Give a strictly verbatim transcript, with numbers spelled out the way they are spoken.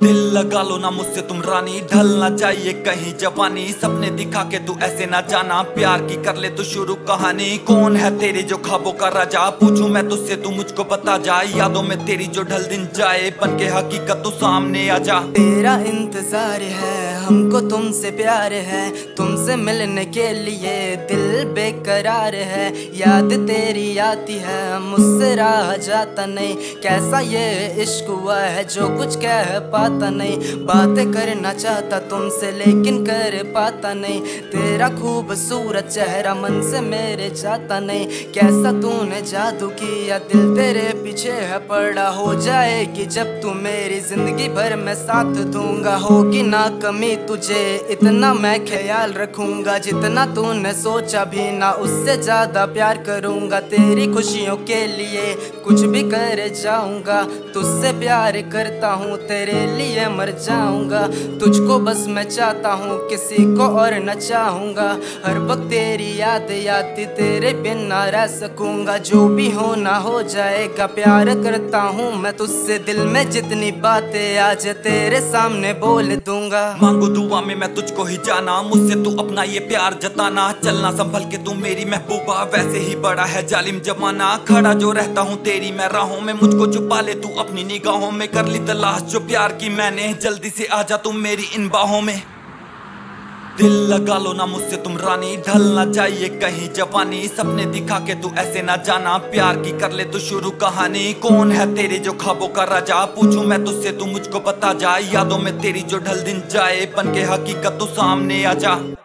दिल लगा लो ना मुझसे तुम रानी, ढलना चाहिए कहीं जवानी। सपने दिखा के तू ऐसे ना जाना, प्यार की कर ले तू शुरू कहानी। कौन है तेरे जो ख्वाबों का राजा, पूछूं मैं तुझसे तू मुझको बता जा। यादों में तेरी जो ढल दिन जाए, बन के हकीकत तू सामने आ जा। तेरा इंतजार है, हमको तुमसे प्यार है, तुमसे मिलने के लिए दिल बेकरार है। याद तेरी आती है, मुझसे रहा जाता नहीं। कैसा ये इश्क हुआ है जो कुछ कह पाता नहीं। बातें करना चाहता तुमसे लेकिन कर पाता नहीं। तेरा खूबसूरत चेहरा मन से मेरे जाता नहीं। कैसा तूने जादू किया, दिल तेरे पीछे है पड़ा। हो जाएगी जब तू मेरी जिंदगी भर मैं साथ दूंगा। होगी ना कमी तुझे, इतना मैं ख्याल रखूंगा। जितना तूने सोचा भी ना, उससे ज्यादा प्यार करूंगा। तेरी खुशियों के लिए कुछ भी कर जाऊंगा। तुझसे प्यार करता हूँ, तेरे लिए मर जाऊंगा। तुझको बस मैं चाहता हूँ, किसी को और न चाहूंगा। हर वक्त तेरी याद आती, तेरे बिन ना रह सकूंगा। जो भी हो ना हो जाएगा, प्यार करता हूँ मैं तुझसे। दिल में जितनी बातें आज तेरे सामने बोल दूंगा। मांगू दुआ में मैं तुझको ही जाना, मुझसे तू अपना ये प्यार जताना। चलना संभल के तू मेरी महबूबा, वैसे ही बड़ा है जालिम जमाना। खड़ा जो रहता हूँ तेरी मैं राहों में, मुझको छुपा ले तू अपनी निगाहों में। कर ली तलाश जो प्यार की मैंने, जल्दी से आजा तुम मेरी इन बाहों में। दिल लगा लो ना मुझसे तुम रानी, ढलना चाहिए कहीं जवानी। सपने दिखा के तू ऐसे ना जाना, प्यार की कर ले तू शुरू कहानी। कौन है तेरे जो ख्वाबों का राजा, पूछूं मैं तुझसे तू मुझको बता जा। यादों में तेरी जो ढल दिन जाए, बन के हकीकत तू सामने आ जा।